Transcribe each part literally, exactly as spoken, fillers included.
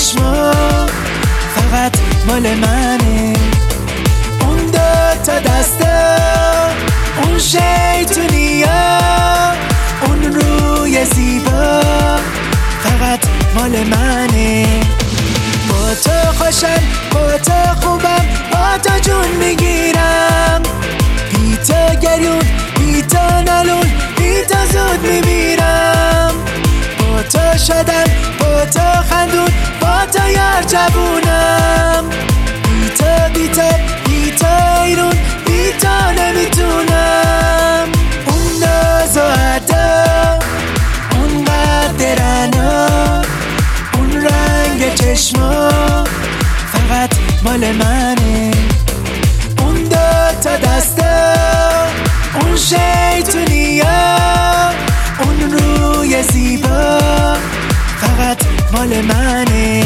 چشما فقط مال منه. اون دو تا دستا، اون شیطونیا، اون روی زیبا فقط مال منه. با تو خوشم، با تو خوبم، با تو جون میگیرم. بی تو گریون، بی تو نالون، بی تو زود میمیرم. با تو شدم، با تو خندون، با تو یار جوونم. بی تو بی تو بی تو ایرون، بی تو نمیتونم. اون ناز و عدا، اون قدرنا، اون رنگ چشما فقط مال منه. اون دو تا دستا، اون شیطونیا، اون روی زیبا فقط مال منه.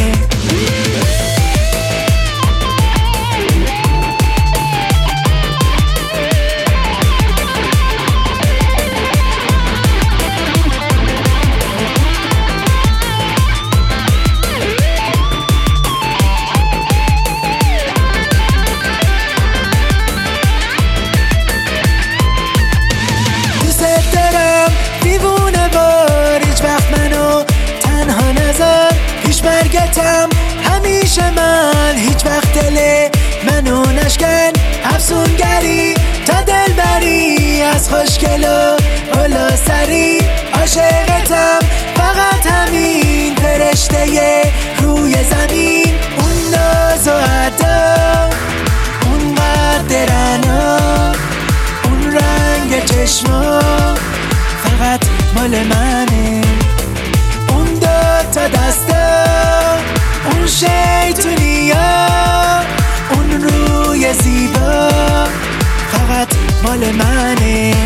مرگتم همیشه من، هیچ وقت دل منو نشکن. افسونگری تا دل بری، از خوشگل و بالا سری. عاشقتم فقط همین فرشته روی زمین. اون ناز و عدا، اون قدرنا، اون رنگ چشما فقط مال منه. اون دو تا دستا، اون شیطونیا، اون روی زیبا فقط مال منه.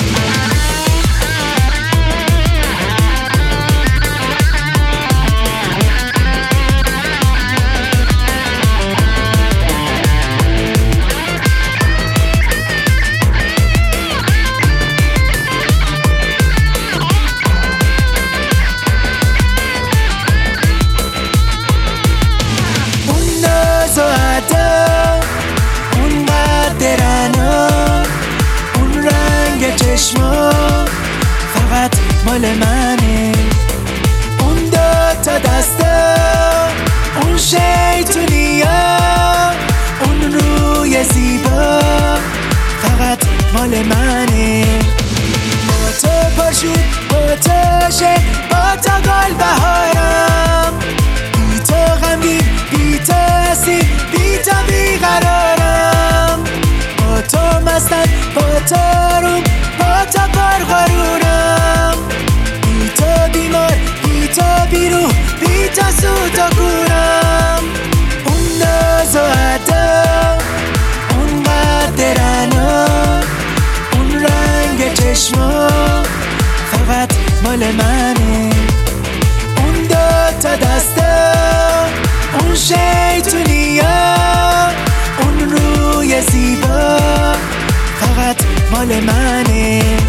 اون قدرنا، اون رنگ چشما فقط مال منه. اون دو تا دستا، اون شیطونیا، اون روی زیبا فقط مال منه. با تو پرشون، با تو عاشق، با تو گل بهارم. بی تو غمگین، بی تو اسیر، بی تو بیقرارم. با تو مستم، با تو آروم، با تو پرغرورم. بی تو بیمار، بی تو بیروح، بی تو سوت و کورم. اون ناز و عدا، اون قدرنا، اون رنگ چشما فقط مال منه. اون دو تا دستا، اون شیطونیا، اون روی زیبا فقط مال منه.